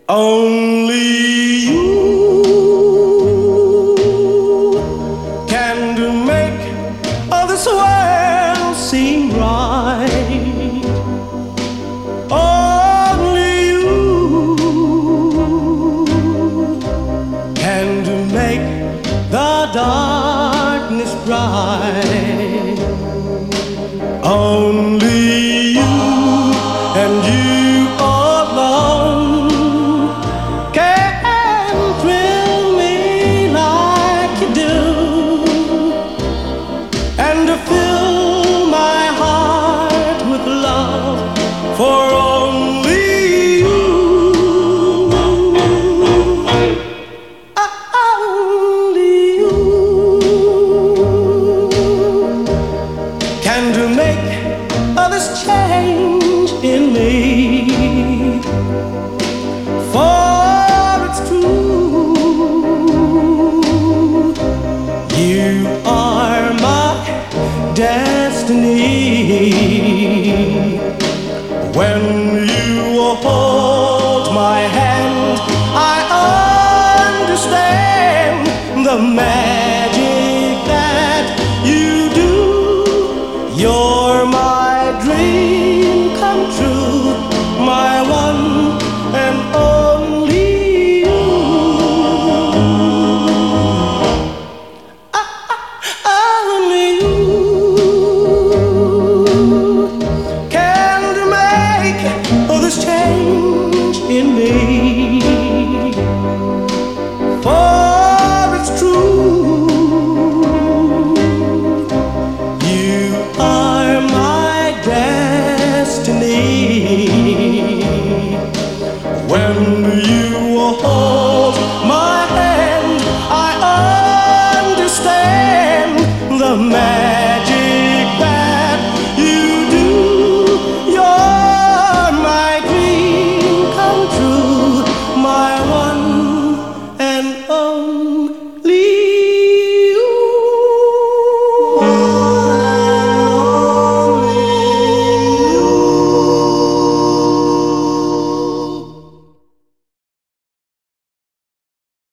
Only you can do make all this world seem right. Only you can do make the darkness bright. Only you and you alone fill my heart with love for only you. Only you can do make all this change in me, for it's true, you are my destiny. When you hold my hand, I understand the magic that you do. You're my dream.